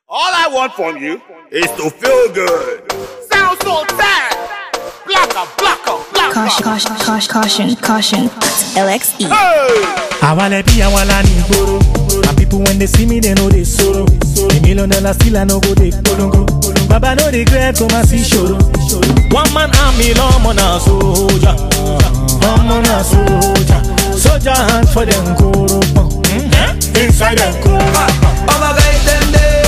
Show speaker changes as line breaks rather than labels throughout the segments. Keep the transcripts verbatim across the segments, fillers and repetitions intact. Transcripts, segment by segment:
All I want from you is to feel good. Sound so sad. Blacker, blacker, blacker.
Caution, caution, caution, caution, caution. L X E.
Hey!
I wanna be a wala ni goro. And people when they see me, they know they sorrow. The million dollar still I no go they polongo. Baba no regret come and see shoro. One man army, long man a soldier. Long man a soldier. Soldier hand for them goro. Inside them goro.
All my guys them there.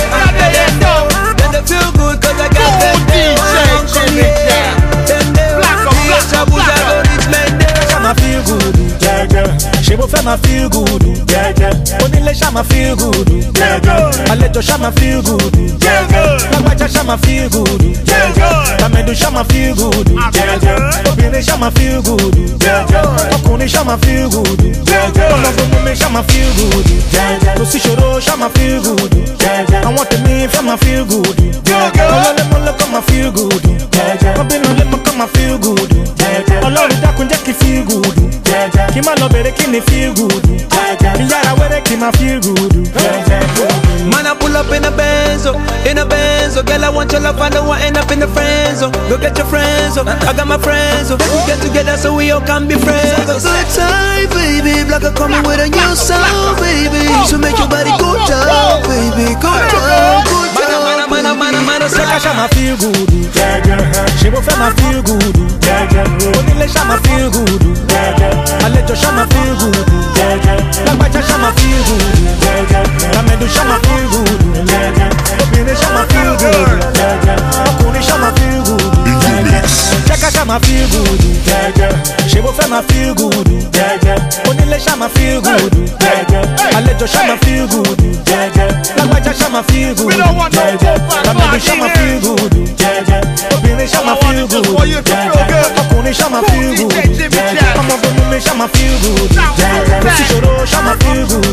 Then they feel good cause I got them there. Come here. Them there. The Shabuja go reach men there.
Shama feel good, yeah, yeah. Shebo Fema feel good, yeah, yeah. Onile Shama feel good, yeah, yeah. Alejo Shama feel good, yeah, yeah. Lagbaja Shama feel good, yeah, yeah. Tamedu Shama feel good, yeah, yeah. Obìnrin Shama feel good, yeah, yeah. Ọkùnrin Shama feel good, yeah, yeah. Ọlọ́gbọ́n Shama feel good, yeah, yeah. Kò sí ṣòro Shama feel good, yeah, yeah. Àwọn tèmi Fema feel good, yeah, yeah. Ọlọ́lẹ́mọ́lẹ́ kọ́ ma feel good, yeah, yeah. Ọbìnrin lẹ́mọ́ kọ́ ma feel good, yeah, yeah. Ọlọ́run dákun jẹ́ kí feel good, yeah, yeah. Kí má lọ bẹ̀rẹ̀ kí ni feel good, yeah, yeah. Kí yára wẹ́rẹ́ kí má feel good, yeah, yeah.
Man, I pull up in a Benzo, in a Benzo. Girl, I want your love, I don't want end up in the friend zone. Go get your friends, oh. I got my friends, oh. We get together so we all can be friends. Good time, baby. Blacker coming with a new sound, baby. So make your body go down, baby. Go down, go down. Mana, mana, mana, mana,
Shaka Shama feel good, yeah, yeah. Shebo Fema feel good, yeah, yeah. Onile Shama feel good, yeah, yeah. Alejo Shama feel good, yeah, yeah. Lagbaja Shama feel good, yeah, yeah. Tamedu Shama feel good, yeah, yeah. Obìnrin Shama feel good, yeah, yeah. Ọkùnrin Shama feel good, yeah, yeah. Shaka Shama feel good, yeah, yeah. Shebo Fema feel good, yeah, yeah. Onile Shama feel good, yeah, yeah. Alejo Shama feel good, yeah, yeah. Lagbaja Shama feel good, yeah, yeah. Tamedu Shama feel good, yeah, yeah. Obìnrin Shama feel good, yeah, yeah. Ọkùnrin Shama feel good, yeah, yeah. Ọmọbìnrin Shama feel good, yeah, yeah. Kò sí ṣòro Shama feel good,